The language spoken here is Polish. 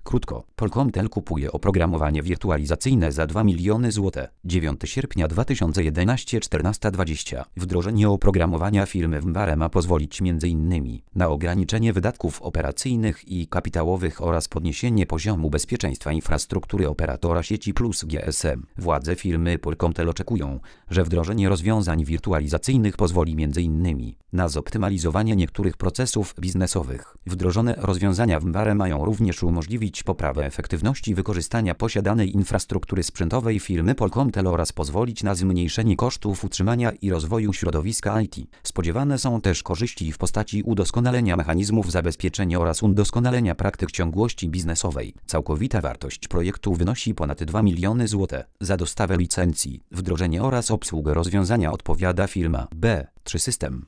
Krótko, Polkomtel kupuje oprogramowanie wirtualizacyjne za 2 miliony zł. 9 sierpnia 2011 14:20. Wdrożenie oprogramowania firmy Vmbare ma pozwolić m.in. na ograniczenie wydatków operacyjnych i kapitałowych oraz podniesienie poziomu bezpieczeństwa infrastruktury operatora sieci plus GSM. Władze firmy Polkomtel oczekują, że wdrożenie rozwiązań wirtualizacyjnych pozwoli m.in. na zoptymalizowanie niektórych procesów biznesowych. Wdrożone rozwiązania Vmbare mają również umożliwić poprawę efektywności wykorzystania posiadanej infrastruktury sprzętowej firmy Polkomtel oraz pozwolić na zmniejszenie kosztów utrzymania i rozwoju środowiska IT. Spodziewane są też korzyści w postaci udoskonalenia mechanizmów zabezpieczenia oraz udoskonalenia praktyk ciągłości biznesowej. Całkowita wartość projektu wynosi ponad 2 miliony zł. Za dostawę licencji, wdrożenie oraz obsługę rozwiązania odpowiada firma B3 System.